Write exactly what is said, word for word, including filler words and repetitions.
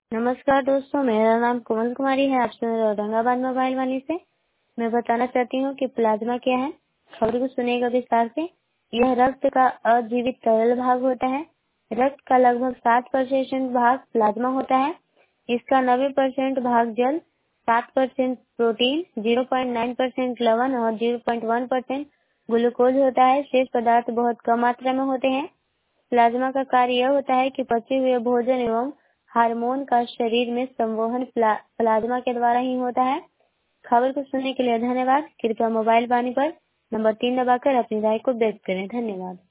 नमस्कार दोस्तों, मेरा नाम कोमल कुमारी है। आप सुन रहे हो औरंगाबाद मोबाइल वाणी से। मैं बताना चाहती हूँ कि प्लाज्मा क्या है। खबर को सुनिएगा विस्तार से। यह रक्त का अजीवित तरल भाग होता है। रक्त का लगभग सात परसेंट भाग प्लाज्मा होता है। इसका नब्बे परसेंट भाग जल, सात परसेंट प्रोटीन, ज़ीरो पॉइंट नौ परसेंट लवण और ज़ीरो पॉइंट एक परसेंट ग्लूकोज होता है। शेष पदार्थ बहुत कम मात्रा में होते हैं। प्लाज्मा का कार्य यह होता है कि पचे हुए भोजन एवं हार्मोन का शरीर में संवहन प्ला, प्लाज्मा के द्वारा ही होता है। खबर को सुनने के लिए धन्यवाद। कृपया मोबाइल वाणी पर नंबर तीन दबाकर अपनी राय को व्यक्त करें। धन्यवाद।